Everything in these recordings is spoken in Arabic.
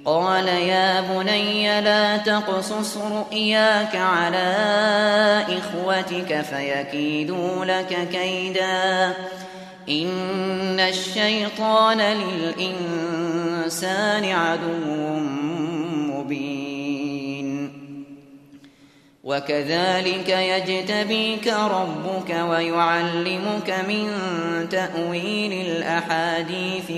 قال يا بني لا تقصص رؤياك على إخوتك فيكيدوا لك كيدا إن الشيطان للإنسان عدو مبين وكذلك يجتبيك ربك ويعلمك من تأويل الأحاديث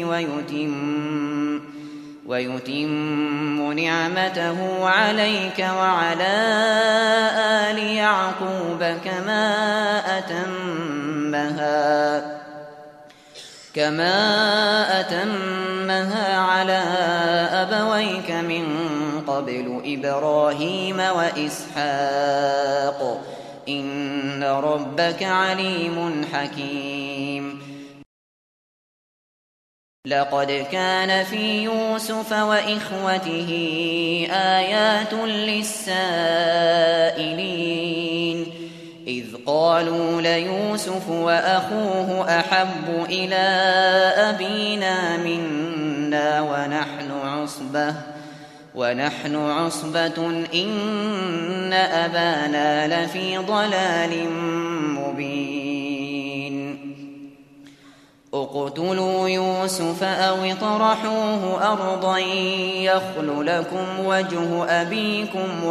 ويتم نعمته عليك وعلى آل يعقوب كما أتمها على أبويك من قبل إبراهيم وإسحاق إن ربك عليم حكيم لقد كان في يوسف وإخوته آيات للسائلين إذ قالوا ليوسف وأخوه أحب إلى أبينا منا ونحن عصبة إن أبانا لفي ضلال مبين اقتلوا يوسف أو اطرحوه أرضا يخل لكم وجه أبيكم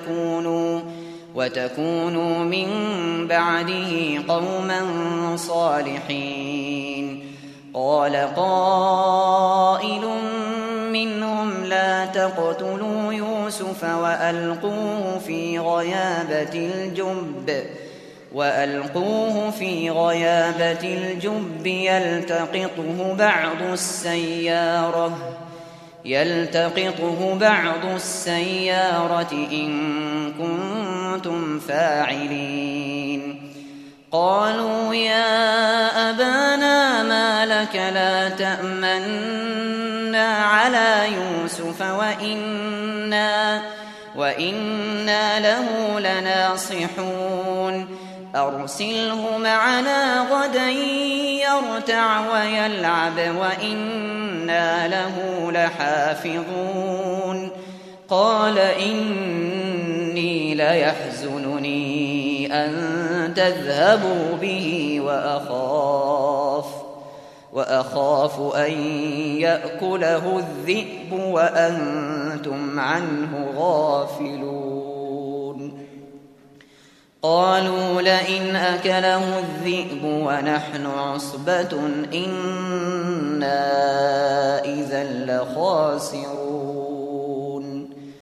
وتكونوا من بعده قوما صالحين قال قائل منهم لا تقتلوا يوسف وألقوه في غيابة الجب يلتقطه بعض السيارة إن كنتم فاعلين قالوا يا أبانا ما لك لا تأمنا على يوسف وإنا له لناصحون أرسله معنا غدا يرتع ويلعب وإنا له لحافظون قال إني ليحزنني أن تذهبوا به وأخاف أن يأكله الذئب وأنتم عنه غافلون قالوا لئن أكله الذئب ونحن عصبة إنا إذا لخاسرون